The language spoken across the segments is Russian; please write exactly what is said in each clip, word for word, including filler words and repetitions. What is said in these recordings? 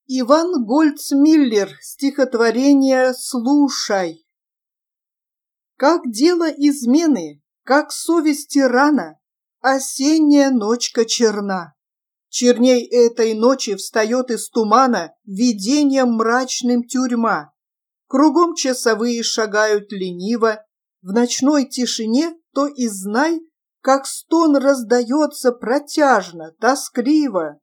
Иван Гольцмиллер. Стихотворение «Слушай». Как дело измены, как совести рана, осенняя ночка черна. Черней этой ночи встает из тумана видением мрачным тюрьма. Кругом часовые шагают лениво, в ночной тишине то и знай, как стон раздается протяжно, тоскливо.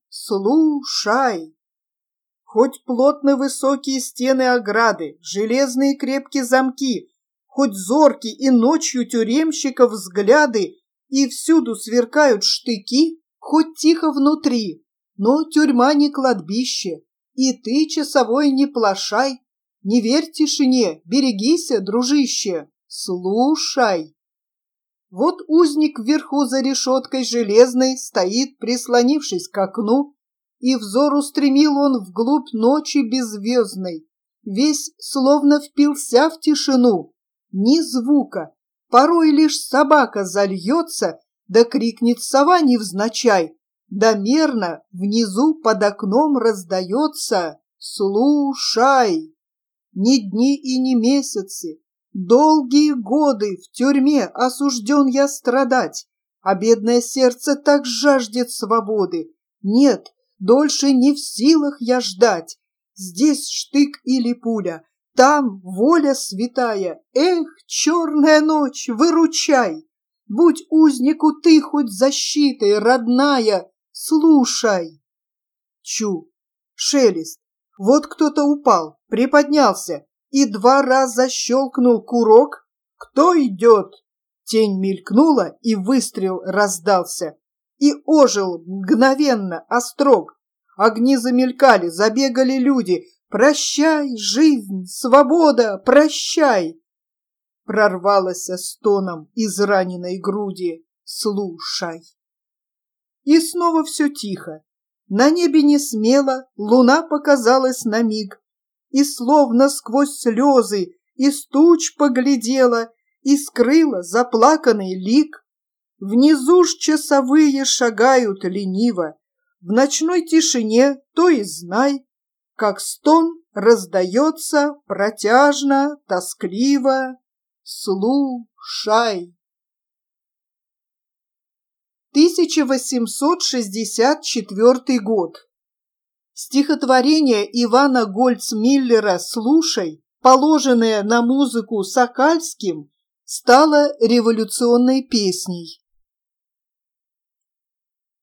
Слушай. Хоть плотно высокие стены ограды, железные крепкие замки, хоть зорки и ночью тюремщиков взгляды, и всюду сверкают штыки, хоть тихо внутри, но тюрьма не кладбище, и ты, часовой, не плашай, не верь тишине, берегися, дружище, слушай. Вот узник вверху за решеткой железной стоит, прислонившись к окну, и взор устремил он вглубь ночи беззвездной, весь словно впился в тишину, ни звука, порой лишь собака зальется, да крикнет сова невзначай, да мерно внизу под окном раздается «Слушай!». Ни дни и ни месяцы, долгие годы в тюрьме осужден я страдать, а бедное сердце так жаждет свободы. Нет, дольше не в силах я ждать. Здесь штык или пуля, там воля святая. Эх, черная ночь, выручай! Будь узнику ты хоть защитой, родная, слушай. Чу, шелест. Вот кто-то упал, приподнялся и два раза щелкнул курок. Кто идет? Тень мелькнула, и выстрел раздался. И ожил мгновенно острог. Огни замелькали, забегали люди. Прощай, жизнь, свобода, прощай! Прорвалась стоном из раненой груди. Слушай. И снова все тихо. На небе не смело луна показалась на миг, и словно сквозь слезы из туч поглядела и скрыла заплаканный лик. Внизу ж часовые шагают лениво, в ночной тишине то и знай, как стон раздается протяжно, тоскливо. Слушай. тысяча восемьсот шестьдесят четвёртый год. Стихотворение Ивана Гольцмиллера «Слушай», положенное на музыку Сокальским, стало революционной песней.